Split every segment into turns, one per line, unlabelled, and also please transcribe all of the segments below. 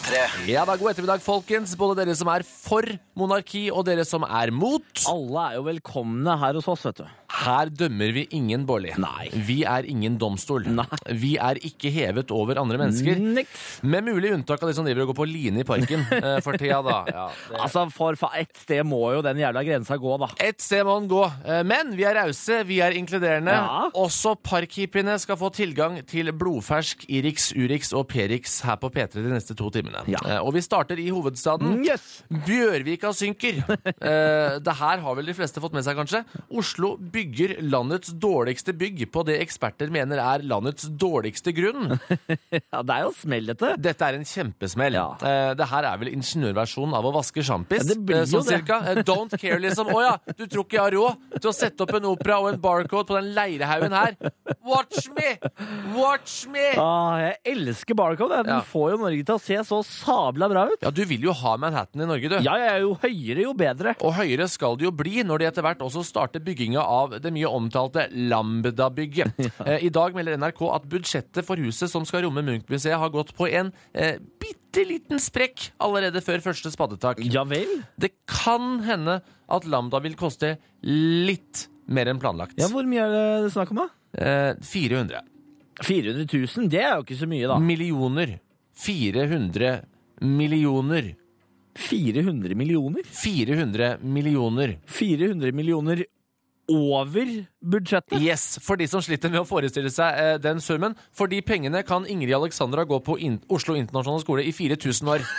P3.
Ja da, god ettermiddag, folkens. Både dere som for monarki, og dere som mot.
Alle jo velkomne her hos oss, vet du.
Her dømmer vi ingen, Bårli.
Nei.
Vi ingen domstol.
Nei.
Vi ikke hevet over andre mennesker.
Niks.
Med mulig unntak av de som driver og går på line i parken. For tida da. Ja, det...
Altså, for ett sted må jo den jævla grensa gå, da.
Et sted må den gå. Men vi rause, vi inkluderende.
Ja.
Også parkhippene skal få tilgang til blodfersk Irix, Urix og Perix her på P3 de neste 2 timene.
Ja.
Og vi starter i hovedstaden.
Yes.
Bjørvika synker. Det her har vel de fleste fått med seg, kanskje. Oslo bygger landets dårligste bygg på det eksperter mener landets dårligste grunn.
Ja, det jo smellete.
Dette en kjempesmell.
Ja.
Det her vel ingeniørversjonen av å vaske sjampis.
Ja, det blir jo
sånn cirka. Don't care, liksom. Åja, du tror ikke jeg har råd til å sette opp en opera og en barcode på den leirehaugen her. Watch me! Watch me!
Jeg elsker barcode. Den
Ja.
får jo Norge til å se så sabla bra ut.
Ja, du vil jo ha Manhattan i Norge, du.
Ja, jo høyere, jo bedre.
Og høyere skal det jo bli når de etter hvert også starter bygginga av det mye omtalte Lambda-bygget. I dag melder NRK at budsjettet for huset som skal romme Munch-museet har gått på en bitte liten sprekk allerede før første spadetak.
Ja vel?
Det kan hende at Lambda vil koste litt mer enn planlagt.
Ja, hvor mye det snakk om, da?
400
400 000, det jo ikke så mye, da.
millioner. 400 millioner.
400 millioner?
400 millioner.
400 millioner over budsjettet?
Yes, for de som sliter med å forestille seg den summen. For de pengene kan Ingrid Alexandra gå på Oslo Internasjonale Skole i 4000 år.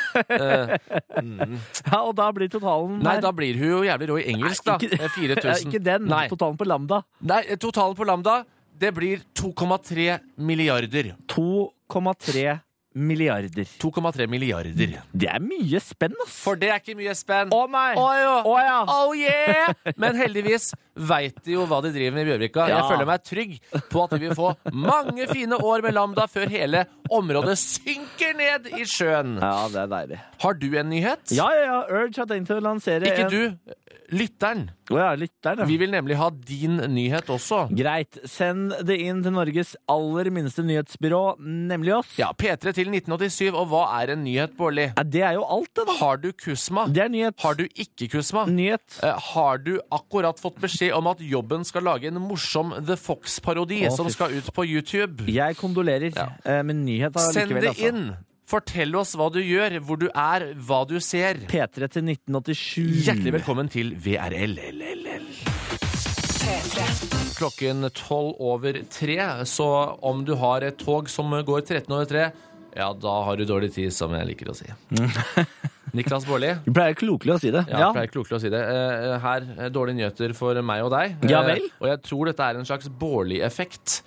Ja, og da blir totalen
Nei, da blir hun jo jævlig rå i engelsk, da. 4000.
Ikke den,
Nei.
totalen på Lambda.
Nei, totalen på Lambda, det blir 2,3 milliarder.
2,3 milliarder.
2,3 milliarder.
Det mye spenn, ass.
For det ikke mye spenn.
Å nei!
Å jo.
Å ja!
Oh yeah! Men heldigvis vet de jo hva de driver med i Bjørvika.
Ja.
Jeg føler meg trygg på at vi vil få mange fine år med Lambda før hele området synker ned i sjøen.
Ja, det deilig.
Har du en nyhet?
Ja. Urge har tenkt å lansere
Ikke du, lytteren.
Å ja, lytteren, ja.
Vi vil nemlig ha din nyhet også.
Greit. Send det inn til Norges aller minste nyhetsbyrå, nemlig oss.
Ja, P3 til 1987, og hva en nyhet, Bårli?
Ja, det jo alt, det, da.
Har du kusma?
Det nyhet.
Har du ikke kusma?
Nyhet.
Har du akkurat fått beskjed om at jobben skal lage en morsom The Fox-parodi
Å,
som
fy
skal ut på YouTube?
Jeg kondolerer, men nyhet har
Send
likevel,
det inn! Fortell oss hva du gjør, hvor du hva du ser.
P3 til 1987.
Hjertelig velkommen til VRL. Klokken 3:12, så om du har et tog som går 3:13, ja, da har du dårlig tid, som jeg liker å si. Niklas Bårli.
Du pleier klokelig å si det.
Ja, pleier klokelig å si det. Her, dårlige nyheter for meg og deg.
Ja vel.
Og jeg tror dette en slags Bårli-effekt.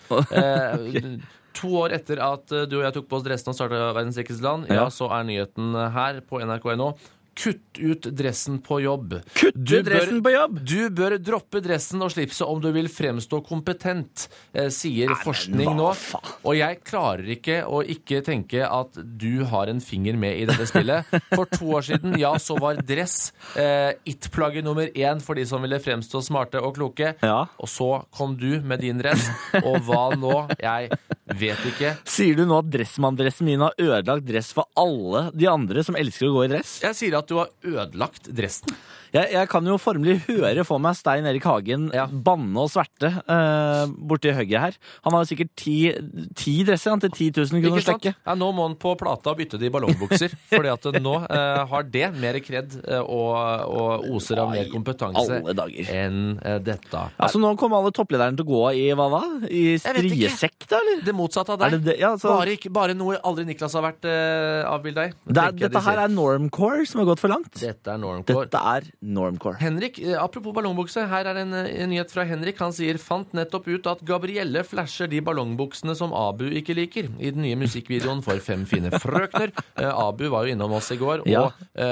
2 år etter at du og jeg tok på oss dressen og startet Verdens rikeste land,
Ja.
så nyheten her på NRK.no: kutt ut dressen på jobb.
Kutt ut dressen på jobb!
Du bør droppe dressen og slipset om du vil fremstå kompetent, sier forskning nå. Og jeg klarer ikke å ikke tenke at du har en finger med i dette spillet. For 2 år siden, ja, så var dress it-plagget nummer 1 for de som ville fremstå smarte og kloke.
Ja.
Og så kom du med din dress, og hva nå? Jeg vet ikke.
Sier du nå at dressmann-dressen min har ødelagt dress for alle de andre som elsker å gå i dress?
Jeg sier at du har ødelagt dressen.
Jeg kan jo formelig høre for meg Stein Erik Hagen banne og sverte borti høgget her. Han har jo sikkert 10 dresser til 10 000 kroner
Ikke sant?
stekke.
Ja, nå må han på plata bytte de ballongbukser, fordi at nå har det mer kred og oser av mer kompetanse
Alle dager.
enn dette.
Altså nå kommer alle topplederne til å gå i hva da? I
Jeg vet ikke.
striesekt da, eller?
Det motsatte av deg.
Er det det? Ja, altså,
Bare noe aldri Niklas har vært avbildet i.
dette her normcore som har gått for langt.
Dette normcore.
Dette normcore.
Henrik, apropos ballongbukse, her en nyhet fra Henrik. Han sier, fant nettopp ut at Gabrielle flasher de ballongbuksene som Abu ikke liker i den nye musikkvideoen for 5 fine frøkner. Abu var jo innom oss i går, og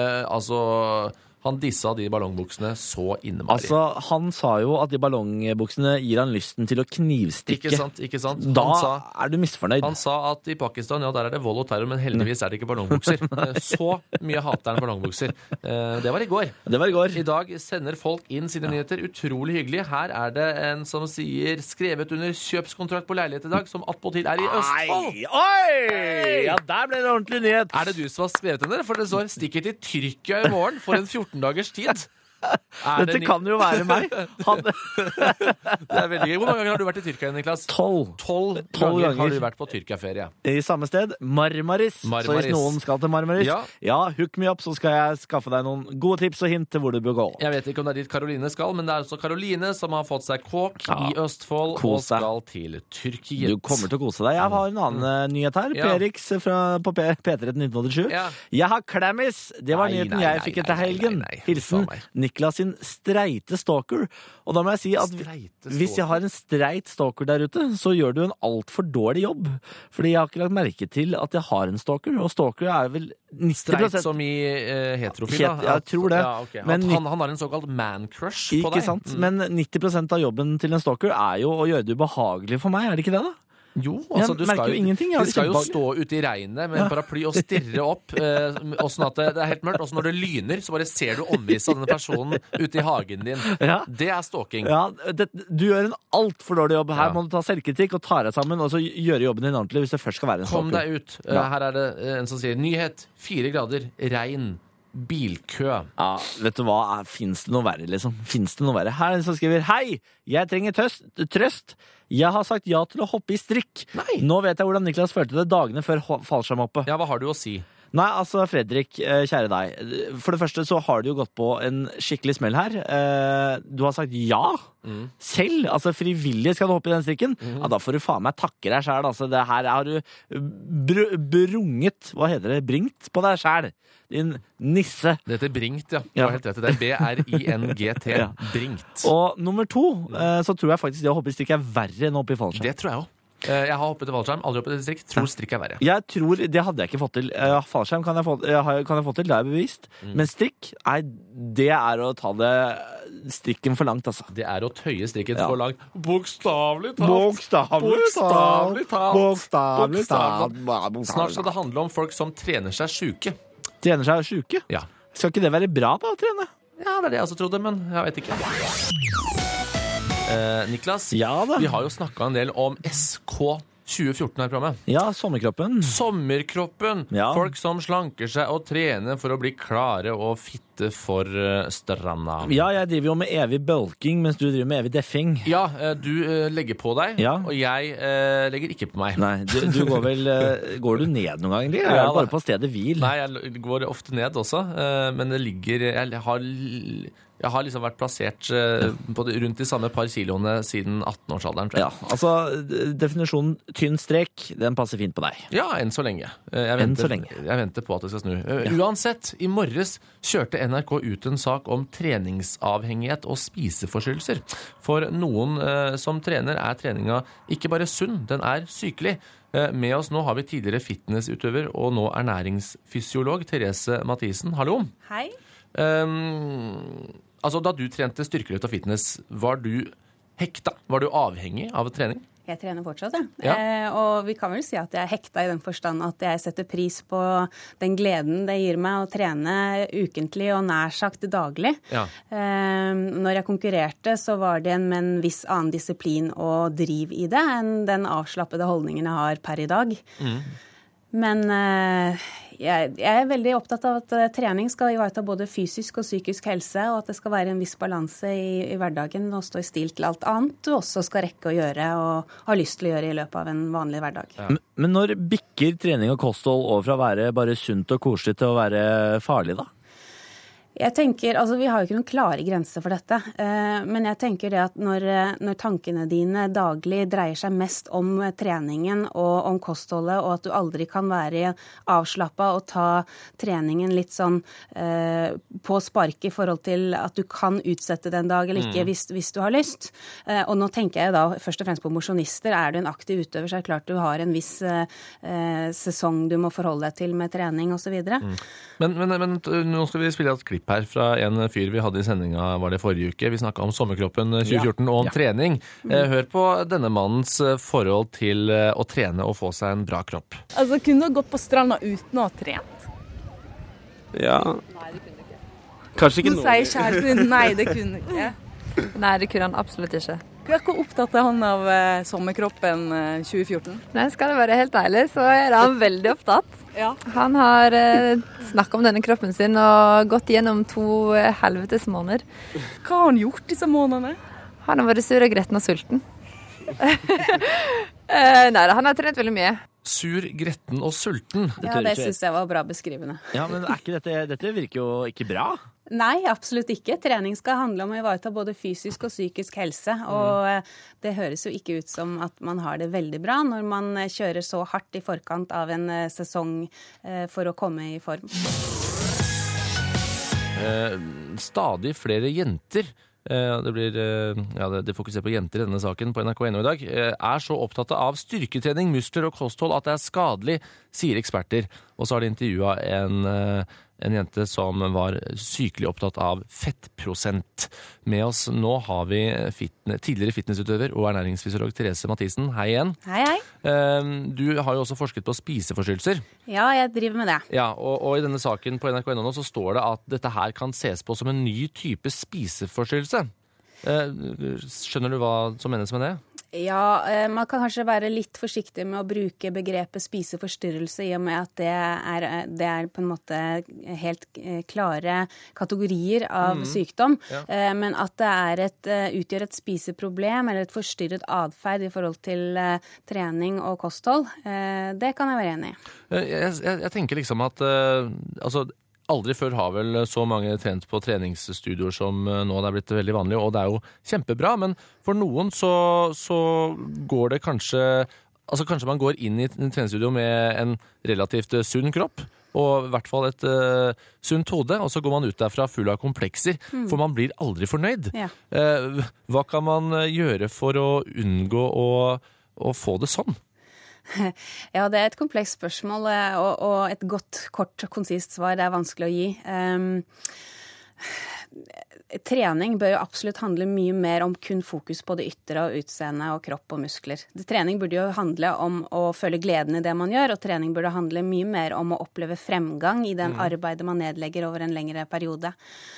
Ja.
han dissa de ballongbuksene så innmari.
Altså, han sa jo at de ballongbuksene gir han lysten til å knivstikke.
Ikke sant?
Da er du misfornøyd.
Han sa at i Pakistan, ja, der det vold og terror, men heldigvis det ikke ballongbukser. Så mye hater han ballongbukser. Det var i går.
Det var i går.
I dag sender folk inn sine nyheter. Utrolig hyggelig. Her det en som sier skrevet under kjøpskontrakt på leilighet i dag, som attpåtil i Østfold.
Oi! Ja, der ble det ordentlig nyhet.
Er det du som har skrevet den der? For det står stikker til Tyrkia i morgen for en 14 dagers tid.
Dette kan jo være meg.
Det er veldig gøy. Hvor mange ganger har du vært i Tyrkia, Niklas?
12
ganger har du vært på Tyrkia-ferie.
I samme sted, Marmaris. Så hvis noen skal til Marmaris, hook me up, så skal jeg skaffe deg noen gode tips og hint til hvor du bør gå.
Jeg vet ikke om det er dit Karoline skal, men det er altså Karoline som har fått seg kåk i Østfold og skal til Tyrkiet.
Du kommer til å kose deg. Jeg har en annen nyhet her. P-Rix på P3 1987. Jeg har klammis! Det var nyheten jeg fikk etter helgen. Hilsen Niklas sin streite stalker. Og da må jeg si at hvis jeg har en streit stalker der ute, så gjør du en alt for dårlig jobb. Fordi jeg har ikke lagt merke til at jeg har en stalker, og stalker er vel 90%...
Streit som i heterofil, da?
Jeg tror det.
Okay. Men han har en såkalt man-crush på deg.
Ikke sant? Men 90% av jobben til en stalker er jo å gjøre det ubehagelig for meg, er det ikke det da?
Jo, altså du skal jo stå ute i regnet med en paraply og stirre opp, og sånn at det er helt mørkt, og så når det lyner, så bare ser du omrisset av denne personen ute i hagen din. Det er stalking. Ja,
du gjør en alt for dårlig jobb. Her må du ta selvkritikk og ta deg sammen, og så gjøre jobben din ordentlig hvis det først skal være en stalker.
Kom deg ut. Her er det en som sier, nyhet, 4 grader, regn. Bilkø.
Ja, vet du hva? Finnes det noe verre, liksom? Finnes det noe verre? Her er en som skriver, hei, jeg trenger trøst. Jeg har sagt ja til å hoppe i strikk.
Nei.
Nå vet jeg hvordan Niklas følte det dagene før fallskjermhoppet.
Ja, hva har du å si?
Nei, altså Fredrik, kjære deg. For det første så har du jo gått på en skikkelig smell her. Du har sagt ja selv, altså frivillig skal du hoppe i den strikken. Ja, da får du faen meg takke deg selv. Altså, det her har du brunget, hva heter det, bringt på deg selv. Din nisse.
Det heter bringt, ja. Du har helt rett. Det er B-R-I-N-G-T. Bringt.
Og nummer 2, så tror jeg faktisk det å hoppe i strikk er verre enn å hoppe i fallskjerm.
Det tror jeg også. Jeg har hoppet i fallskjerm, aldri hoppet i strikk. Tror strikk er verre.
Jeg tror, det hadde jeg ikke fått til. Fallskjerm kan jeg få til, det er bevist. Men strikk, nei, det er å ta det strikken for langt, altså.
Det er å tøye strikken for langt. Bokstavlig talt.
Bokstavlig talt.
Snart skal det handle om folk som trener seg syke.
Trener seg syke?
Ja.
Skal ikke det være bra da, å trene?
Ja, det er det jeg også trodde, men jeg vet ikke. Niklas, vi har jo snakket en del om SK 2014 her i programmet.
Ja, sommerkroppen.
Sommerkroppen! Ja. Folk som slanker seg og trener for å bli klare og fitte for stranda.
Ja, jeg driver jo med evig bulking, mens du driver med evig deffing.
Ja, du legger på deg, og jeg legger ikke på meg.
Nei, du går vel... Går du ned noen gang, eller? Jeg er bare på stedet hvil.
Nei, jeg går ofte ned også, men det ligger... Jeg har liksom vært plassert rundt de samme par kiloene siden 18-årsalderen.
Ja, altså definisjonen tynn strek, den passer fint på deg.
Ja, enn så lenge. Jeg venter på at det skal snu. Uansett, i morges kjørte NRK ut en sak om treningsavhengighet og spiseforstyrrelser. For noen som trener er treninga ikke bare sunn, den er sykelig. Med oss nå har vi tidligere fitnessutøver og nå ernæringsfysiolog Therese Mathisen. Hallo.
Hei.
Altså, da du trente styrkeløft og fitness, var du hekta? Var du avhengig av trening?
Jeg trener fortsatt, ja. Og vi kan vel si at jeg er hekta i den forstand at jeg setter pris på den gleden det gir meg å trene ukentlig og nær sagt daglig. Ja. Når jeg konkurrerte, så var det med en viss annen disiplin og driv i det enn den avslappede holdningen jeg har per i dag. Men jeg er veldig opptatt av at trening skal ivareta både fysisk og psykisk helse, og at det skal være en viss balanse i hverdagen og stå i stil til alt annet du også skal rekke å gjøre og har lyst til å gjøre i løpet av en vanlig hverdag.
Ja. Men når bikker trening og kosthold over fra å være bare sunt og koselig til å være farlig, da?
Jeg tenker, altså vi har jo ikke noen klare grenser for dette, men jeg tenker det at når tankene dine daglig dreier seg mest om treningen og om kostholdet, og at du aldri kan være avslappet og ta treningen litt sånn på spark i forhold til at du kan utsette den dag eller ikke hvis du har lyst. Og nå tenker jeg da først og fremst på mosjonister. Er du en aktiv utøver, så er det klart du har en viss sesong du må forholde deg til med trening og så videre.
Men nå skal vi spille et klipp her fra en fyr vi hadde i sendinga, var det forrige uke. Vi snakket om sommerkroppen 2014 og om trening. Hør på denne mannens forhold til å trene og få seg en bra kropp.
Altså, kunne du gått på stranda uten å ha trent?
Ja.
Nei, det kunne du ikke.
Kanskje ikke
noe. Nå sier kjæresten din, nei, det kunne du ikke.
Nei, det kunne han absolutt ikke.
Hvor opptatt er han av sommerkroppen 2014?
Nei, skal det være helt ærlig, så er han veldig opptatt.
Ja.
Han har snakket om denne kroppen sin og gått gjennom 2 helvetes måneder.
Hva har han gjort disse månedene?
Han har vært sur og gretten og sulten. Nei, han har trent veldig mye.
Sur, gretten og sulten.
Ja, det synes jeg var bra beskrivende.
Ja, men er ikke dette virker jo ikke bra?
Nei, absolutt ikke. Trening skal handle om å ivareta både fysisk og psykisk helse. Og det høres jo ikke ut som at man har det veldig bra når man kjører så hardt i forkant av en sesong for å komme i form.
Stadig flere jenter, det fokuserer på jenter i denne saken på NRK1 i dag, er så opptatt av styrketrening, muskler og kosthold at det er skadelig, sier eksperter. Og så har de intervjuet en jente som var sykelig opptatt av fettprosent. Med oss nå har vi tidligere fitnessutøver og ernæringsfysiolog Therese Mathisen. Hei igjen.
Hei, hei.
Du har jo også forsket på spiseforstyrrelser.
Ja, jeg driver med det.
Ja, og i denne saken på NRK nå så står det at dette her kan ses på som en ny type spiseforstyrrelse. Skjønner du hva som menes med det?
Ja, man kan kanskje være litt forsiktig med å bruke begrepet spiseforstyrrelse i og med at det er på en måte helt klare kategorier av sykdom. Ja. Men at det utgjør et spiseproblem eller et forstyrret adferd i forhold til trening og kosthold, det kan jeg være enig i.
Jeg tenker liksom at aldri før har vel så mange trent på treningsstudioer som nå. Det er blitt veldig vanlig, og det er jo kjempebra. Men for noen så går det kanskje man går inn i en treningsstudio med en relativt sunn kropp, og i hvert fall et sunt hode, og så går man ut derfra full av komplekser, for man blir aldri fornøyd. Ja. Hva kan man gjøre for å unngå å få det sånn?
Ja, det er et komplekst spørsmål, og et godt, kort og konsist svar det er vanskelig å gi. Trening bør jo absolutt handle mye mer om kun fokus på det ytre og utseende og kropp og muskler. Trening burde jo handle om å føle gleden i det man gjør, og trening burde handle mye mer om å oppleve fremgang i den arbeidet man nedlegger over en lengre periode.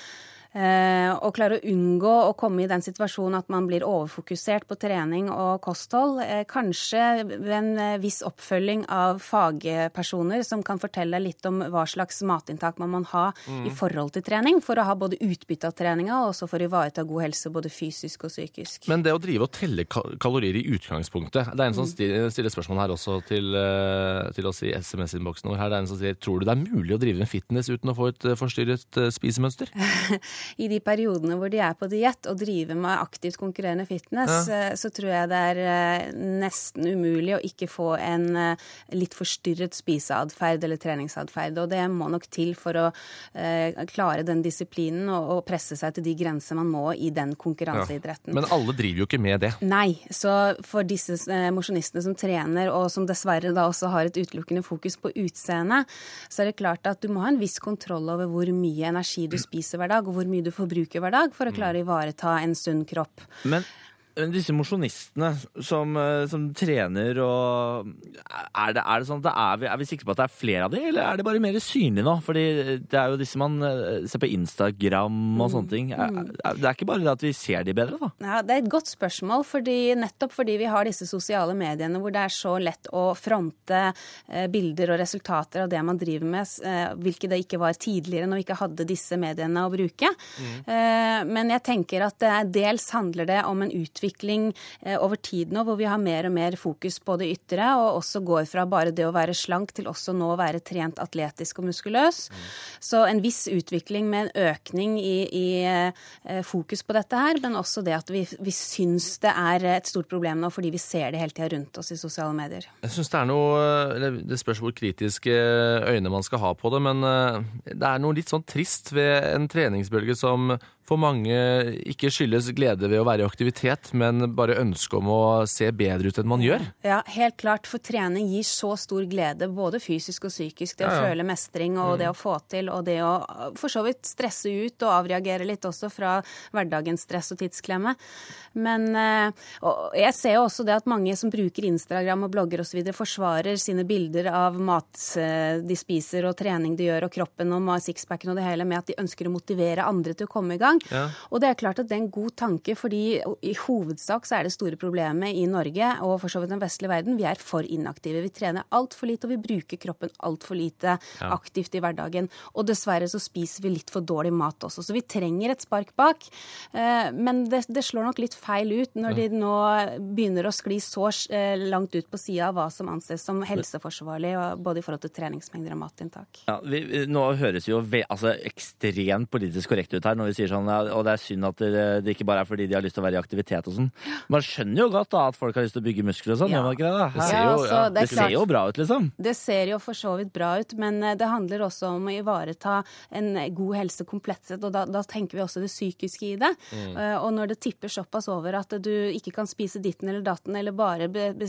Og klare å unngå å komme i den situasjonen at man blir overfokusert på trening og kosthold, kanskje ved en viss oppfølging av fagpersoner som kan fortelle litt om hva slags matinntak man må ha i forhold til trening, for å ha både utbytte av treninga og også for å ivareta god helse både fysisk og psykisk.
Men det å drive og telle kalorier i utgangspunktet, det er en som stiller spørsmål her også til oss i SMS-innboksen vår her, det er en som sier, tror du det er mulig å drive med fitness uten å få et forstyrret spisemønster?
I de periodene hvor de er på diett og driver med aktivt konkurrerende fitness, så tror jeg det er nesten umulig å ikke få en litt forstyrret spiseadferd eller treningsadferd. Og det må nok til for å klare den disiplinen og presse seg til de grenser man må i den konkurranseidretten.
Men alle driver jo ikke med det.
Nei, så for disse mosjonistene som trener, og som dessverre da også har et utelukkende fokus på utseende, så er det klart at du må ha en viss kontroll over hvor mye energi du spiser hver dag, og hvor mye du forbruker hver dag for å klare å ivareta en sunn kropp.
Men disse mosjonistene som trener, og er det sånn at er vi sikre på at det er flere av de, eller er det bare mer synlig nå? Fordi det er jo disse man ser på Instagram og sånne ting. Det er ikke bare det at vi ser de bedre, da?
Ja, det er et godt spørsmål, nettopp fordi vi har disse sosiale mediene hvor det er så lett å fronte bilder og resultater av det man driver med, hvilket det ikke var tidligere når vi ikke hadde disse mediene å bruke. Men jeg tenker at dels handler det om en utvikling over tid nå, hvor vi har mer og mer fokus på det ytre, og også går fra bare det å være slank til også nå å være trent atletisk og muskuløs. Så en viss utvikling med en økning i fokus på dette her, men også det at vi syns det er et stort problem nå, fordi vi ser det hele tiden rundt oss i sosiale medier.
Jeg synes det er noe, det spørs hvor kritiske øyne man skal ha på det, men det er noe litt sånn trist ved en treningsbølge som for mange ikke skyldes glede ved å være i aktivitet, men bare ønske om å se bedre ut enn man gjør.
Ja, helt klart, for trening gir så stor glede, både fysisk og psykisk. Det å føle mestring og det å få til, og det å for så vidt stresse ut og avreagere litt også fra hverdagens stress og tidsklemme. Men og jeg ser jo også det at mange som bruker Instagram og blogger og så videre forsvarer sine bilder av mat de spiser og trening de gjør og kroppen og sixpacken og det hele med at de ønsker å motivere andre til å komme i gang. Og det er klart at det er en god tanke, fordi i hovedsak så er det store problemet i Norge, og for så vidt den vestlige verden, vi er for inaktive. Vi trener alt for lite, og vi bruker kroppen alt for lite aktivt i hverdagen. Og dessverre så spiser vi litt for dårlig mat også, så vi trenger et spark bak. Men det slår nok litt feil ut når de nå begynner å skli så langt ut på siden av hva som anses som helseforsvarlig, både i forhold til treningsmengder og matinntak.
Ja, nå høres jo ekstremt politisk korrekt ut her når vi sier sånn, og det er synd at det ikke bare er fordi de har lyst til å være i aktivitet og sånn. Man skjønner jo godt da at folk har lyst til å bygge muskler og sånn, gjør man ikke det da? Det ser jo bra ut, liksom. Det
ser jo for så vidt bra ut, men det handler også om å ivareta en god helse komplett sett, og da tenker vi også det psykiske i det. Og når det tipper såpass over at du ikke kan spise ditten eller datten, eller bare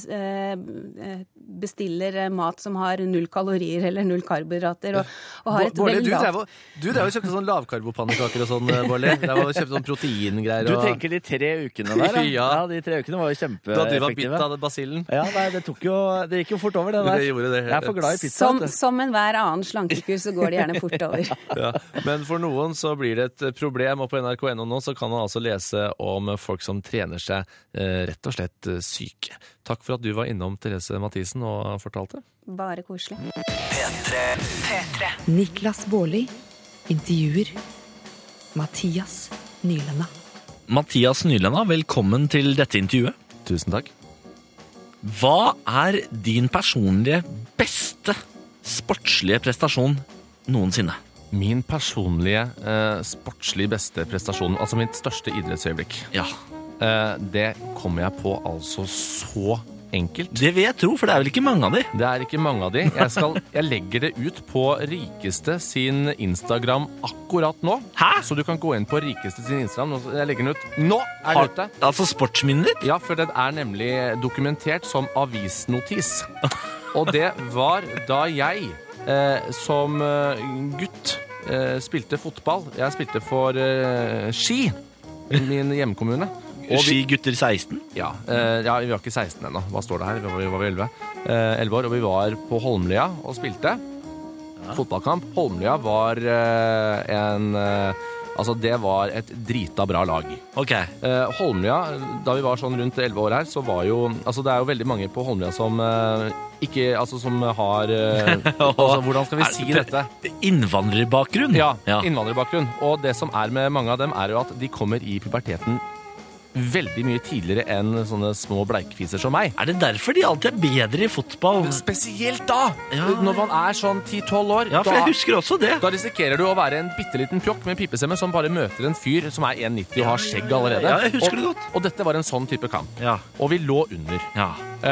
bestiller mat som har 0 kalorier eller 0 karbohydrater, og har et veldig lavt...
Du drev og kjøpte sånn lavkarbopannekaker og sånn, Bårdli. Du drev og kjøpte sånn proteingreier.
Du tenker de 3 ukene der, ja, de 3 ukene var jo kjempeeffektive.
Da du var bitt av basillen.
Ja, nei, det gikk jo fort over det der.
Det gjorde det.
Jeg er for glad i pizza.
Som enhver annen slankekur så går det gjerne fort over.
Ja, men for noen så blir det et problem, og på NRK.no nå så kan man altså lese om folk som trener seg rett og slett syke. Takk for at du var innom, Therese Mathisen, og fortalte.
Bare koselig.
P3. Niklas Baarli intervjuer Mathias Nylenda.
Mathias Nylenda, velkommen til dette intervjuet.
Tusen takk.
Hva er din personlige beste sportslige prestasjon noensinne?
Min personlige sportslig beste prestasjon, altså mitt største idrettsøyeblikk.
Ja.
Det kommer jeg på altså så enkelt.
Det vil jeg tro, for det er vel ikke mange av de?
Det er ikke mange av de. Jeg legger det ut på Rikeste sin Instagram akkurat nå.
Hæ?
Så du kan gå inn på Rikeste sin Instagram. Jeg legger den ut. Nå er den ute.
Altså sportsminnet ditt?
Ja, for den er nemlig dokumentert som avisnotis. Og det var da jeg som gutt spilte fotball. Jeg spilte for Ski, min hjemkommune.
Ski gutter 16?
Ja, vi var ikke 16 ennå. Hva står det her? Vi var 11 år, og vi var på Holmlia og spilte fotballkamp. Holmlia var det var et drita bra lag.
Ok.
Holmlia, da vi var sånn rundt 11 år her, så var jo, altså det er jo veldig mange på Holmlia som ikke, altså som har, hvordan skal vi si dette?
Innvandrerbakgrunn?
Ja, innvandrerbakgrunn. Og det som er med mange av dem er jo at de kommer i puberteten veldig mye tidligere enn sånne små bleikfiser som meg.
Er det derfor de alltid er bedre i fotball?
Spesielt da! Ja. Når man er sånn 10-12 år.
Ja, for jeg husker også det.
Da risikerer du å være en bitteliten pjokk med pipestemme som bare møter en fyr som er 1,90 og har skjegg allerede.
Ja, jeg husker det godt.
Og dette var en sånn type kamp.
Ja.
Og vi lå under.
Ja.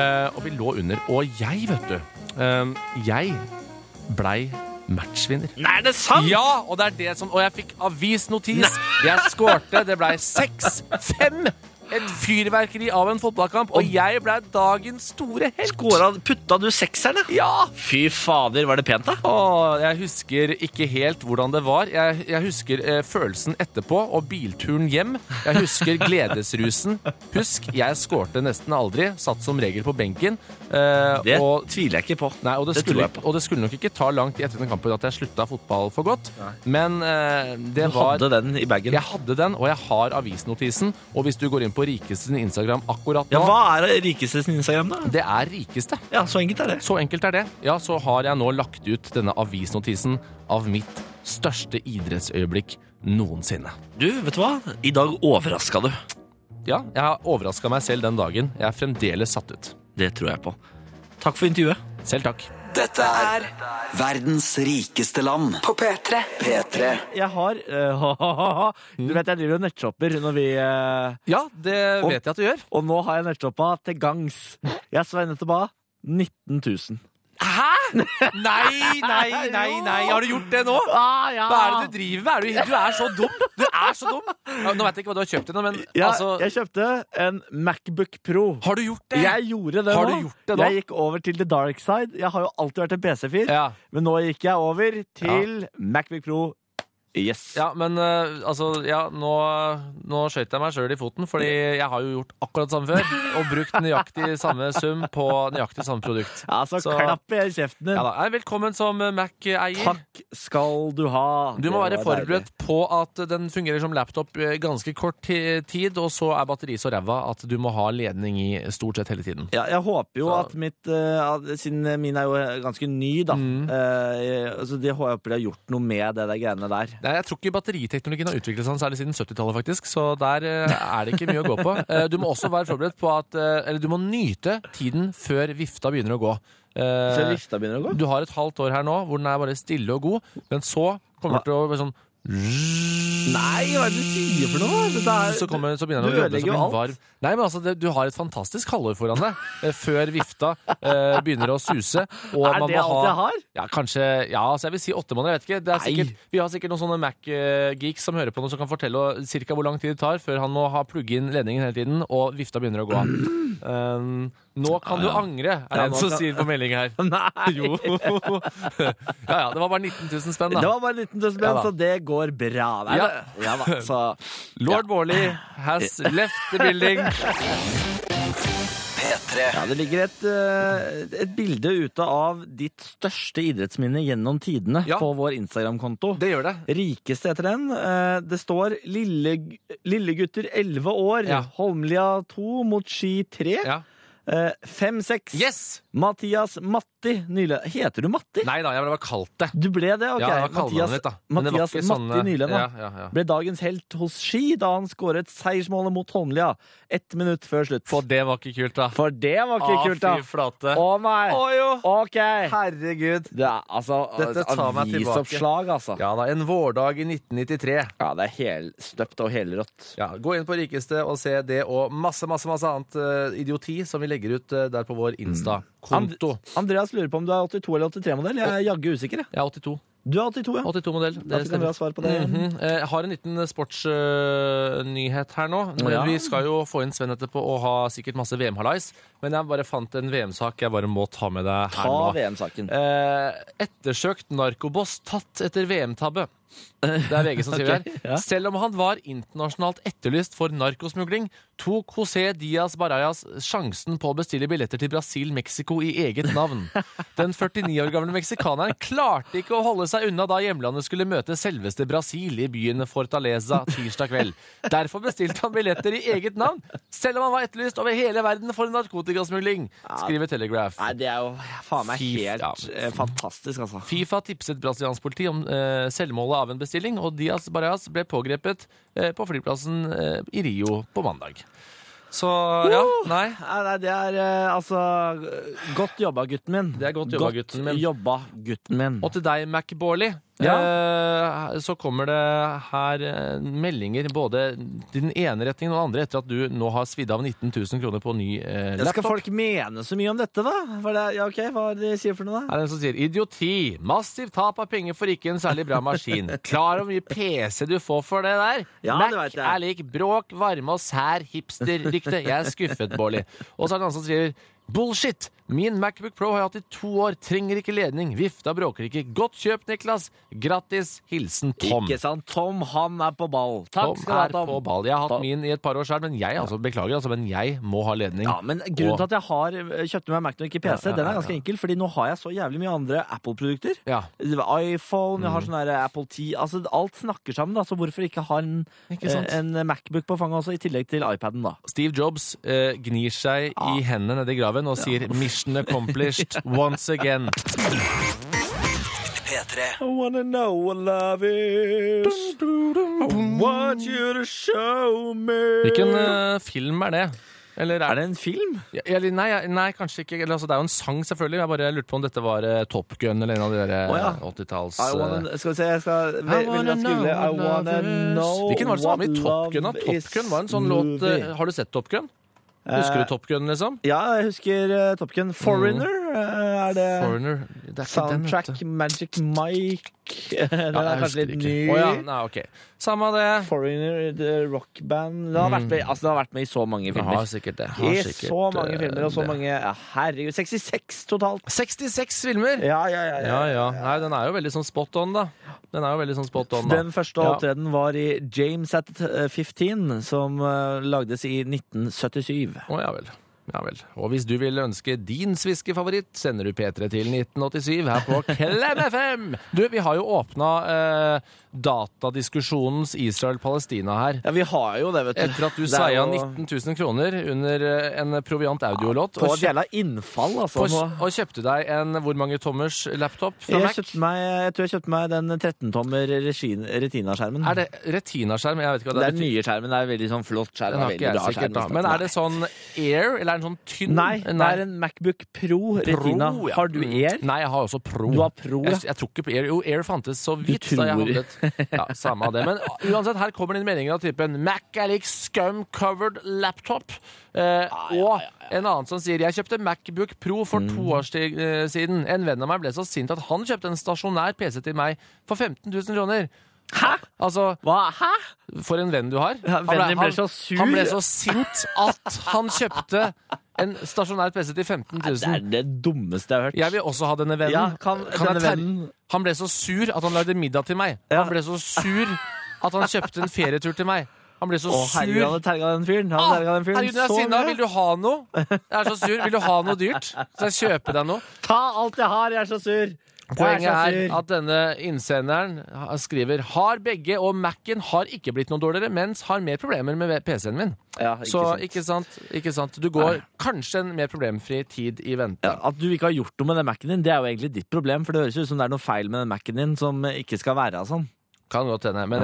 Og jeg, vet du, jeg blei matchvinner.
Nei, er det sant?
Ja, og det er det som... Og jeg fikk avisnotis. Nei. Jeg skårte, det ble 6-5. Et fyrverkeri av en fotballkamp, og jeg ble dagens store helt.
Putta du sekserne?
Ja!
Fy fader, var det pent da?
Jeg husker ikke helt hvordan det var. Jeg husker følelsen etterpå, og bilturen hjem. Jeg husker gledesrusen. Husk, jeg skårte nesten aldri, satt som regel på benken.
Det tviler jeg ikke på.
Nei, og det skulle nok ikke ta langt etter den kampen at jeg sluttet fotball for godt. Nei. Men det var...
Du hadde den i bagen?
Jeg hadde den, og jeg har avisnotisen. Og hvis du går inn på Rikeste sin Instagram akkurat nå...
Ja, hva er Rikeste sin Instagram da?
Det er Rikeste.
Ja, så enkelt er det.
Så enkelt er det. Ja, så har jeg nå lagt ut denne avisnotisen av mitt største idrettsøyeblikk noensinne.
Du, vet du hva? I dag overrasket du.
Ja, jeg har overrasket meg selv den dagen. Jeg er fremdeles satt ut.
Det tror jeg på. Takk for intervjuet.
Selv takk.
Dette er verdens rikeste land på P3.
Jeg har Du vet jeg driver jo nettshopper når vi
Ja, det vet jeg at du gjør.
Og nå har jeg nettshoppa til gangs. Jeg sveinet tilbake 19 000.
Hæ? Nei. Har du gjort det nå?
Ja.
Hva er det du driver med? Du er så dum. Du er så dum. Nå vet jeg ikke hva du har kjøpt ennå, men
ja,
altså...
Jeg kjøpte en MacBook Pro.
Har du gjort det?
Jeg gjorde det
nå.
Jeg gikk over til the dark side. Jeg har jo alltid vært en PC-fyr, men nå gikk jeg over til MacBook Pro Yes.
Ja, men nå skjøt jeg meg selv i foten, fordi jeg har jo gjort akkurat samme før, og brukt nøyaktig samme sum på nøyaktig samme produkt.
Ja, så klapp i kjeften din.
Ja da, velkommen som Mac-eier.
Takk skal du ha.
Du må være forberedt på at den fungerer som laptop ganske kort tid, og så batteriet så ræva at du må ha ledning i stort sett hele tiden.
Ja, jeg håper jo at siden min jo ganske ny da, så det håper jeg har gjort noe med det der greiene der.
Nei, jeg tror ikke batteriteknologien har utviklet seg særlig siden 70-tallet faktisk, så der det ikke mye å gå på. Du må også være forberedt på du må nyte tiden før vifta begynner å gå.
Før vifta begynner å gå?
Du har et halvt år her nå, hvor den bare stille og god, men så kommer det til å være sånn
Nei, hva det du sier for noe?
Så begynner den å jobbe som en varv. Nei, men altså, du har et fantastisk halvår foran deg før vifta begynner å suse. Og
det alt jeg har?
Ja, kanskje, altså jeg vil si 8 måneder, jeg vet ikke. Vi har sikkert noen sånne Mac-geeks som hører på noe som kan fortelle cirka hvor lang tid det tar før han må ha plugge inn ledningen hele tiden, og vifta begynner å gå. Nå kan du angre, det en som sier på melding her.
Nei!
Jo. Ja, det var bare 19 000 spenn da.
Det var bare 19 000 spenn, så det går bra. Ja da, så...
Lord Bårli has left the building.
P3.
Ja, det ligger et bilde ute av ditt største idrettsminne gjennom tidene på vår Instagram-konto.
Det gjør det.
Rikeste etter den. Det står Lillegutter 11 år. Holmlia 2 mot Ski 3. 5-6.
Yes!
Mathias Matti Nylenda. Heter du Matti?
Nei da, jeg ble bare kalt det.
Du ble det? Ok.
Ja, jeg var kallenavnet mitt da.
Mathias Matti Nylenda ble dagens helt hos Ski da han skåret seiersmålet mot Holmlia 1 minutt før slutt.
For det var ikke kult da.
For det var ikke kult da.
Fy flate.
Å nei. Ok.
Herregud.
Det altså
dette tar meg tilbake.
Avisoppslag, altså.
Ja da, en vårdag i 1993.
Ja, det helstøpt og helrått.
Ja, gå inn på Rikeste og se det og masse annet idioti som vi legger ut der på vår Insta-konto.
Andreas lurer på om du er 82 eller 83-modell. Jeg er jaggu usikker.
Jeg er 82.
Du er 82, ja.
82-modell.
Da kan vi ha svar på det.
Jeg har en liten sportsnyhet her nå. Vi skal jo få inn Sven etterpå og ha sikkert masse VM-hallais, men jeg bare fant en VM-sak jeg bare må ta med deg her nå.
Ta VM-saken.
Ettersøkt narkoboss tatt etter VM-tabbe. Det er VG som sier det her. Selv om han var internasjonalt etterlyst for narkosmugling, tok José Díaz Barayas sjansen på å bestille billetter til Brasil-Mexico i eget navn. Den 49 år gamle meksikaneren klarte ikke å holde seg unna da hjemlandet skulle møte selveste Brasil i byen Fortaleza tirsdag kveld. Derfor bestilte han billetter i eget navn, selv om han var etterlyst over hele verden for narkotikasmugling, skriver Telegraph.
Nei, det er jo faen meg helt fantastisk, altså.
FIFA tipset brasiliansk politi om selvmålet av en bestilling, og Díaz Barayas ble pågrepet på flyplassen i Rio på mandag. Så, nei,
det er altså godt jobba, gutten min.
Det er godt jobba, gutten min.
Godt jobba, gutten min.
Og til deg, Mac Bårli, så kommer det her meldinger både til den ene retningen og den andre etter at du nå har svidd av 19 000 kroner på ny laptop.
Skal folk mene så mye om dette, da? Hva er det de sier for noe, da?
Det er den som sier idioti, massiv tap av penger for ikke en særlig bra maskin. Klar hvor mye PC du får for det der? Mac er lik bråk, varme og sær hipster-rykte. Jeg er skuffet, Bårli. Og så er det noen som sier bullshit! Min MacBook Pro har jeg hatt i 2 år, trenger ikke ledning, vifta bråker ikke. Godt kjøp, Niklas. Grattis, hilsen Tom.
Ikke sant, Tom, han er på ball. Takk skal du ha, Tom.
Tom er på ball. Jeg har hatt min i et par år selv, men men jeg må ha ledning.
Ja, men grunnen til at jeg har kjøpt meg Mac og ikke PC, den er ganske enkel, fordi nå har jeg så jævlig mye andre Apple-produkter.
Ja.
iPhone, jeg har sånn der Apple 10, altså alt snakker sammen da, så hvorfor ikke ha en Macbook på fanget også, i tillegg til iPaden da?
Steve Jobs gnir seg i hendene nede i graven og sier mission accomplished once again.
P3.
I wanna know what love is. I want you to show me.
Hvilken film er det? Eller
er det en film?
Nei, kanskje ikke. Eller, altså, det er jo en sang, selvfølgelig. Jeg bare lurte på om dette var Top Gun eller en av de der 80-talls...
Skal vi se, jeg skal velge å skrive I wanna know.
Hvilken var det som var med i Top Gun? Top Gun var en sånn låt... Har du sett Top Gun? Husker du Top Gun, liksom?
Ja, jeg husker Top Gun. Foreigner Er det
Foreigner, det er
Soundtrack
ikke den,
Magic Mike? Den er kanskje litt ny.
Nei, ok. Samme det.
Foreigner, The Rock Band. Den har vært med i så mange filmer.
Har sikkert det.
I så mange filmer, og så mange herregud, 66 totalt.
66 filmer?
Ja.
Nei, den er jo veldig sånn spot on, da. Den
første opptreden var i James at 15, som lagdes i 1977.
Ja vel. Og hvis du vil ønske din sviskefavoritt, sender du P3 til 1987 her på Klem FM. Du, vi har jo åpnet datadiskusjonens Israel-Palestina her.
Ja, vi har jo det, vet du.
Etter at du sveia 19 000 kroner under en Proviant audiolåt.
På et jævla innfall, altså.
Og kjøpte deg en hvor mange tommers laptop fra Mac?
Jeg tror jeg kjøpte meg den 13-tommer Retina-skjermen.
Er det Retina-skjerm? Jeg vet ikke hva det er.
Det er den nye skjermen. Det er veldig sånn flott skjerm.
Den har ikke jeg sikkert da. Men er det sånn Air, eller er den sånn tynn?
Nei, det er en MacBook Pro Retina.
Ja.
Har du Air?
Nei, jeg har også Pro.
Du har Pro, ja.
Jeg tror ikke på Air. Jo, Air fantes så vidt da jeg handlet. Ja, samme av det. Men uansett, her kommer din mening av typen Mac er lik scum-covered laptop. Og en annen som sier jeg kjøpte MacBook Pro for 2 år siden. En venn av meg ble så sint at han kjøpte en stasjonær PC til meg for 15 000 kroner.
Hæ?
Altså,
Hæ?
For en venn du har.
Ja, vennen ble så sur.
Han ble så sint at han kjøpte en stasjonær PC til 15 000.
Det er det dummeste jeg har hørt.
Jeg vil også ha denne vennen.
Ja, kan denne vennen...
Han ble så sur at han lagde middag til meg.
Ja.
Han ble så sur at han kjøpte en ferietur til meg. Han ble så sur.
Herregud, han hadde terget den fyren.
Herregud, jeg er sinna. Vil du ha noe? Jeg er så sur. Vil du ha noe dyrt? Så jeg kjøper deg noe.
Ta alt jeg har, jeg er så sur.
Poenget er at denne innsenderen skriver har begge, og Mac'en har ikke blitt noe dårligere, mens har mer problemer med PC-en min.
Ja,
ikke sant. Du går kanskje en mer problemfri tid i vente.
Ja, at du ikke har gjort noe med den Mac'en din, det er jo egentlig ditt problem, for det høres ut som det er noe feil med den Mac'en din som ikke skal være sånn.
Kan godt hende, men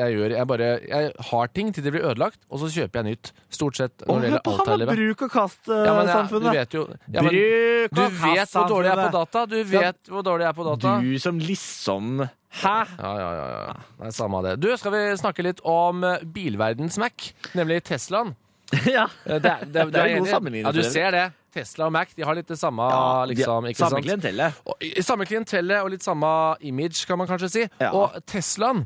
jeg har ting til det blir ødelagt, og så kjøper jeg nytt. Stort sett når det gjelder alt her i livet.
Bruk og kast-samfunnet.
Du vet jo Du vet hvor dårlig jeg er på data.
Du som liksom... Hæ?
Ja. Det er samme av det. Du, skal vi snakke litt om bilverdens Mac, nemlig Teslaen.
Ja.
Det er en god sammenligning. Ja, du ser det. Tesla og Mac, de har litt det samme liksom, ikke
samme
klientellet. Samme klientellet og litt samme image, kan man kanskje si.
Ja.
Og Teslaen,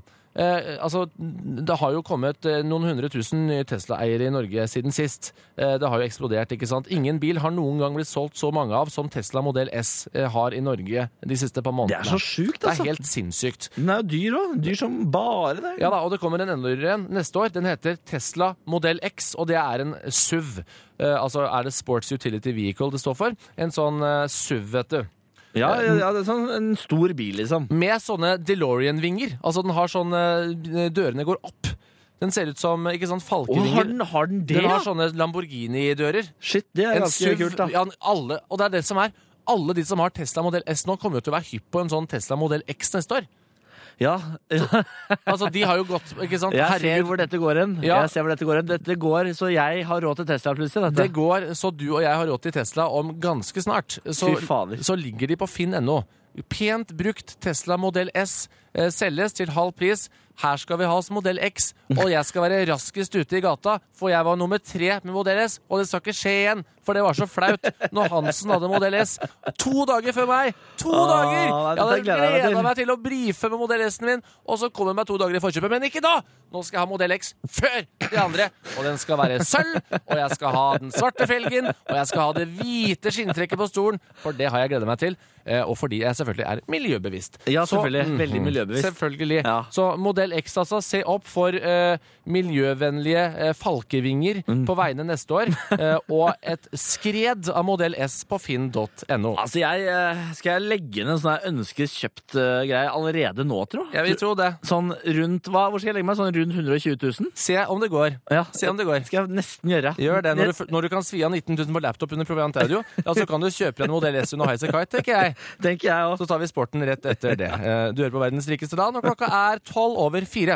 det har jo kommet noen 100 000 nye Tesla-eiere i Norge siden sist. Det har jo eksplodert, ikke sant? Ingen bil har noen gang blitt solgt så mange av som Tesla Model S har i Norge de siste par månedene.
Det er så sjukt, altså.
Det er helt sinnssykt.
Den er jo dyr også. Dyr som bare det.
Ja da, og det kommer en enda dyrere neste år. Den heter Tesla Model X, og det er en SUV. Altså er det Sports Utility Vehicle det står for. En sånn SUV, vet du.
Ja, det er sånn en stor bil, liksom.
Med sånne DeLorean-vinger. Altså, den har sånne dørene går opp. Den ser ut som, ikke sant, falkevinger.
Har den det?
Den har sånne Lamborghini-dører.
Shit, det er ganske kult, da.
Ja, og det er det som er. Alle de som har Tesla Model S nå kommer jo til å være hypp på en sånn Tesla Model X neste år.
Ja.
Altså, de har jo gått, ikke sant?
Jeg ser hvor dette går hen.
Ja.
Dette går, så jeg har råd til Tesla plutselig.
Det går, så du og jeg har råd til Tesla om ganske snart. Så ligger de på Finn.no. Pent brukt Tesla Model S selges til halv pris. Her skal vi ha oss Model X, og jeg skal være raskest ute i gata, for jeg var nummer 3 med Model S, og det skal ikke skje igjen, for det var så flaut når Hansen hadde Model S. 2 dager før meg! 2 dager! Jeg hadde gledet meg til å brife med Model S-en min, og så kommer jeg meg 2 dager i forkjøpet, men ikke da! Nå skal jeg ha Model X før de andre, og den skal være sølv, og jeg skal ha den svarte felgen, og jeg skal ha det hvite skinntrekket på stolen, for det har jeg gledet meg til, og fordi jeg selvfølgelig er miljøbevisst.
Ja, selvfølgelig. Veldig miljøbevisst.
Selvfølgelig. Ja. Så Model X, altså, se opp for miljøvennlige falkevinger på veiene neste år, og et skred av Model S på finn.no.
Altså, skal jeg legge inn en sånn ønskes kjøpt-greie allerede nå, tror jeg?
Jeg vil tro det.
Sånn rundt, hvor skal jeg legge meg? Sånn rundt 120 000?
Se om det går.
Ja,
se om det går.
Skal jeg nesten gjøre.
Gjør det. Når du kan svi av 19 000 på laptop under Proviant Audio, ja, så kan du kjøpe en Model S under Highasakite, tenker jeg.
Tenker jeg også.
Så tar vi sporten rett etter det. Du hører på Verdens rikeste land, og klokka er 4:12.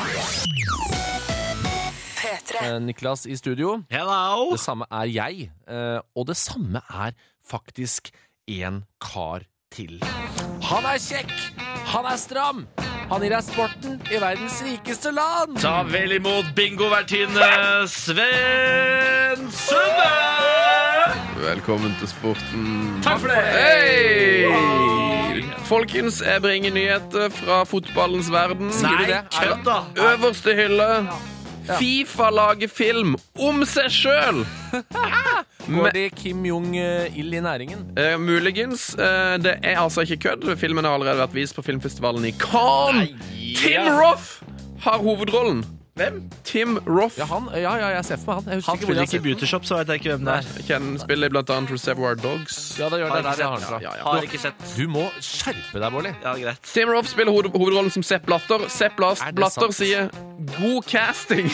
Niklas i studio.
Hello!
Det samme er jeg, og det samme er faktisk en kar til. Han er kjekk! Han er stram! Han gir deg sporten i verdens rikeste land!
Ta vel imot bingovertinne Sven Sunde!
Velkommen til sporten.
Takk for det!
Hei! Folkens, jeg bringer nyheter fra fotballens verden.
Nei, kødd da!
Øverste hylle. FIFA lager film om seg selv.
Går det Kim Jong-il i næringen?
Muligens. Det er altså ikke kødd. Filmen har allerede vært vist på filmfestivalen i Cannes. Tim Roth har hovedrollen.
Hvem?
Tim Roth.
Ja, jeg ser for meg han.
Han spiller ikke i Beauty Shop, så vet jeg ikke hvem det er.
Ken spiller blant annet Reservoir Dogs.
Ja, det gjør det der jeg har den fra.
Har ikke sett.
Du må skjerpe deg, Bårli.
Ja, greit.
Tim Roth spiller hovedrollen som Sepp Blatter. Sepp Blatter sier god casting.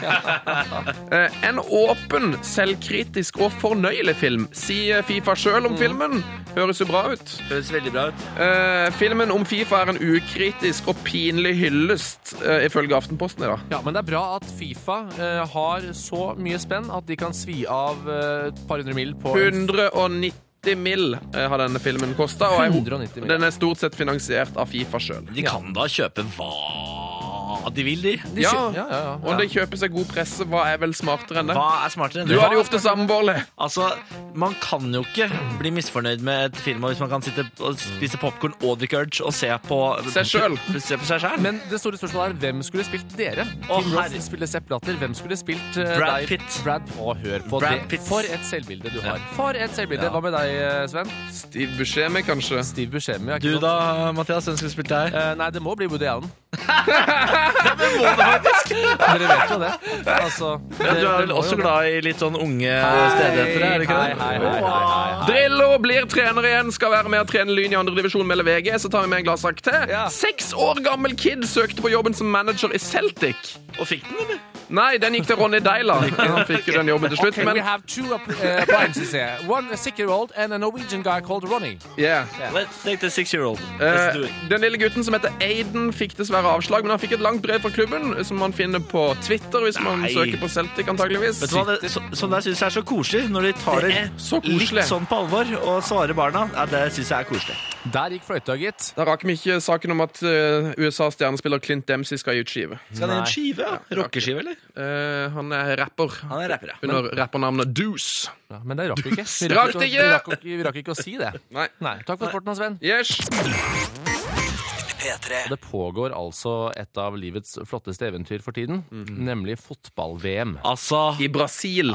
En åpen, selvkritisk og fornøyelig film, sier FIFA selv om filmen. Høres jo bra ut.
Høres veldig bra ut.
Filmen om FIFA er en ukritisk og pinlig hyllest, ifølge Aftenposten i dag.
Ja, men det er bra at FIFA har så mye spenn at de kan svi av et par hundre mil på
190 mill. Har denne filmen kostet, og
190 mill.
den er stort sett finansiert av FIFA selv.
De kan da kjøpe hva de vil, de.
Ja, og de kjøper seg god presse. Hva er vel smartere enn det?
Hva er smartere enn
Du
det?
hadde gjort det samme, Bårli.
Altså, man kan jo ikke bli misfornøyd med et film hvis man kan sitte og spise popcorn og drikke urge og se på
Seg selv.
Se på seg selv.
Men det store spørsmålet er, hvem skulle spilt dere? Tim Roth spiller Sepp Blatter. Hvem skulle spilt
Brad
deg?
Pitt.
Hør på
Brad
det.
Pitt.
For et selvbilde du har. For et selvbilde. Hva med deg, Sven?
Steve Buscemi, kanskje.
Steve Buscemi.
Du da, Mathias, hvem skulle spilt deg?
Nei, det må bli Woody Allen.
Hvem må det faktisk?
Dere vet jo det. Altså,
Ja, du er vel også glad i litt sånn unge stedhetere, er det ikke det?
Hei.
Drillo blir trener igjen, skal være med å trene Lyn i andre divisjon, melder VG. Så tar vi med en gladsak til. 6 år gammel kid søkte på jobben som manager i Celtic.
Og fikk den, eller?
Nei, den gikk til Ronny Deila. Han fikk jo den jobben til slutt.
Okay, we
Men
have two appliances here. One a 6-year-old and a Norwegian guy called Ronny.
Let's take the 6-year-old. Let's do it.
Den lille gutten som heter Aiden fikk dessverre avslag, men han fikk et langt brev fra klubben som man finner på Twitter hvis man søker på Celtic, antageligvis.
Vet du hva, sånn der synes jeg er så koselig når de tar det
så koselig.
Litt sånn på alvor og svarer barna. Ja, det synes jeg er koselig.
Der gikk fløyta, gitt.
Da rakk vi ikke saken om at USAs stjernespiller Clint Dempsey skal gi ut skive.
Skal det en skive? Ja. Rockeskive, eller?
Han er rapper.
Han er rapper, ja.
Under rappernavnet Deuce.
Ja, men det rakk vi ikke. Vi rakk ikke å si det.
Nei.
Takk for sporten, Sven.
Yes.
Det pågår altså et av livets flotteste eventyr for tiden, nemlig fotball-VM.
I Brasil.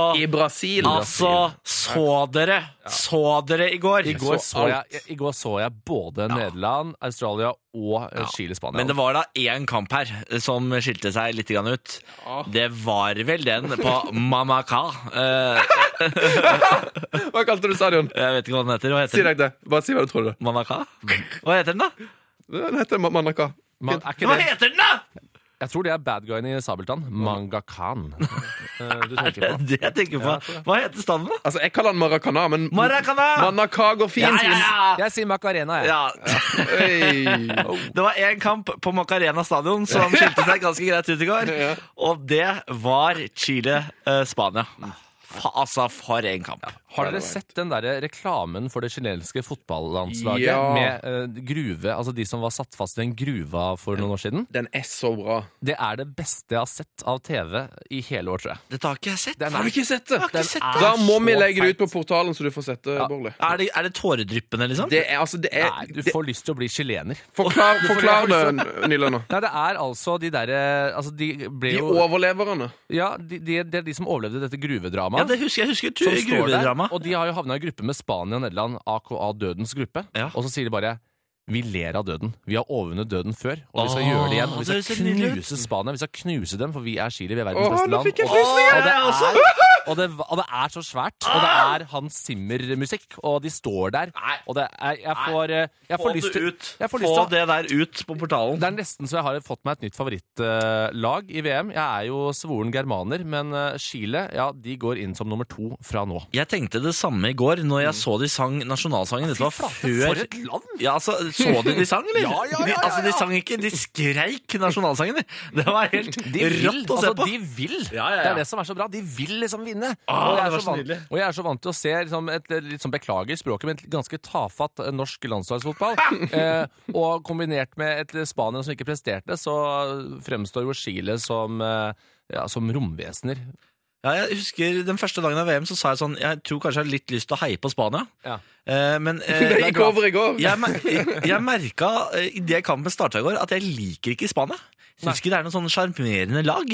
Så dere i går?
I går så jeg både Nederland, Australia og Chile-Spania.
Men det var da én kamp her som skilte seg litt grann ut. Det var vel den på Manacá.
Hva kalte du stadion?
Jeg vet ikke hva den heter.
Si deg det. Bare si hva du tror det.
Manacá? Hva heter den da?
Den heter Manacá.
Hva heter den da?
Jeg tror det er bad guyen i Sabeltann. Mangakan. Du tenker på?
Det jeg tenker på. Hva heter stadion da?
Altså, jeg kaller den Maracana, men
Maracana!
Manacá går fint.
Jeg sier Macarena, jeg.
Det var en kamp på Macarena stadion som skilte seg ganske greit ut i går. Og det var Chile-Spania. Altså, for en kamp.
Har dere sett den der reklamen for det chilenske fotballandslaget med gruve, altså de som var satt fast i en gruva for noen år siden?
Den er så bra.
Det er det beste jeg har sett av TV i hele år, tror jeg.
Dette har ikke jeg sett.
Har du ikke sett det? Da må vi legge det ut på portalen, så du får sett det, Bårli.
Er det tåredryppende, liksom?
Nei, du får lyst til å bli chilener.
Forklar det, Nylund.
Nei, det er altså de derre altså de
overleverne.
Ja, det er de som overlevde dette gruvedramaet.
Ja, det husker jeg. Gruvedrama.
Og de har jo havnet i gruppe med Spania og Nederland, AKA Dødens gruppe. Og så sier de bare, vi ler av døden. Vi har overvunnet døden før, og vi skal gjøre det igjen. Og vi skal knuse Spania, vi skal knuse dem, for vi er Chile, vi er verdens beste land.
Nå fikk jeg frysninger!
Og det er så svært, og det er Hans Zimmer-musikk, og de står der, og det er, jeg får lyst til...
Få det der ut på portalen.
Det er nesten så jeg har fått meg et nytt favorittlag i VM. Jeg er jo svoren germaner, men Chile, de går inn som nummer 2 fra nå.
Jeg tenkte det samme i går, når jeg så de sang nasjonalsangen. Dette var før...
For et land!
Ja, altså, så du de sang, eller?
Ja.
De sang ikke, de skreik nasjonalsangen. Det var helt rått å se på.
De vil. Det er det som er så bra. De vil liksom vinne.
Det var så nydelig.
Og jeg er så vant til å se liksom, et litt sånn beklager språket, men et ganske tafatt norsk landslagsfotball. Og kombinert med et Spania som ikke presterte, så fremstår jo Chile som romvesener.
Ja, jeg husker den første dagen av VM så sa jeg sånn, jeg tror kanskje jeg har litt lyst til å heie på Spania.
Ja.
Men
det gikk over i går.
Jeg merket i det kampen startet i går at jeg liker ikke Spania. Jeg synes ikke det er noen sånn charmerende lag.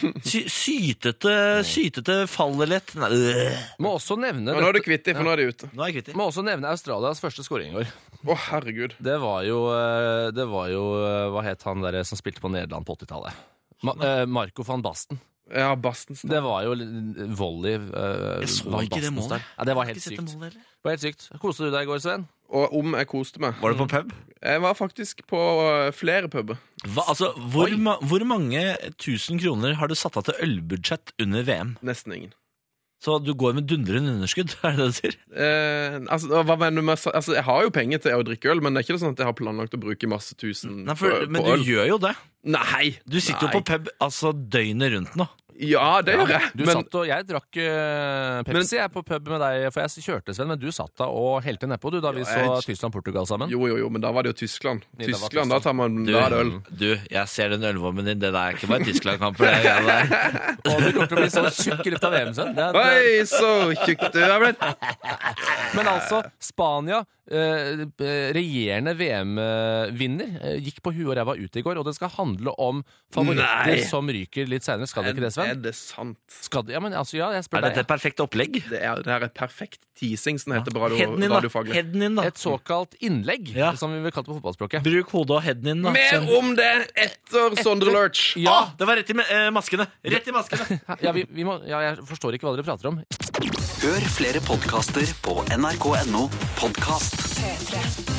Sytete, faller lett.
Må også nevne...
Nå er du kvitt det, for nå er de ute.
Nå er jeg kvitt det.
Må også nevne Australias første scoring i går.
Herregud.
Det var jo, hva het han der som spilte på Nederland på 80-tallet? Marco van Basten.
Ja, Bastensen.
Det var jo volley.
Jeg så ikke det målet.
Ja, det var helt sykt. Det var helt sykt. Koste du deg i går, Sven?
Og om jeg koste meg.
Var du på pub?
Jeg var faktisk på flere puber.
Altså, hvor mange 1000 kroner har du satt av til ølbudsjett under VM?
Nesten ingen.
Så du går med dundrende underskudd, er det det du sier?
Hva mener du med, jeg har jo penger til å drikke øl, men det er ikke sånn at jeg har planlagt å bruke masse tusen
men du gjør jo det.
Nei.
Du sitter jo på pub døgnet rundt nå.
Ja, det gjør jeg.
Jeg drakk Pepsi på pub med deg, for jeg kjørte, Sven, men du satt da og helte nedpå da vi så Tyskland-Portugal sammen.
Jo, men da var det jo Tyskland. Tyskland, da tar man da øl.
Du, jeg ser den ølvommen din, det der er ikke bare Tyskland-kamper, det er der.
Og du kommer til å bli så tjukk i løpet av VM, Sven.
Oi, så tjukk du har blitt.
Men altså, Spania, regjerende VM-vinner, gikk på huet og ræva ut i går, og det skal handle om favoritter som ryker litt senere. Skal det ikke det, Sven?
Er det sant?
Jeg spør deg.
Er dette et perfekt opplegg?
Det er et perfekt teasing, som heter på
radiofaglig. Headen inn, da.
Et såkalt innlegg, som vi vil kalle det på fotballspråket.
Bruk hodet og headen inn, da.
Mer om det etter Sondre Lurch.
Ja, det var rett i maskene. Rett i maskene.
Jeg forstår ikke hva dere prater om.
Hør flere podcaster på nrk.no podcast.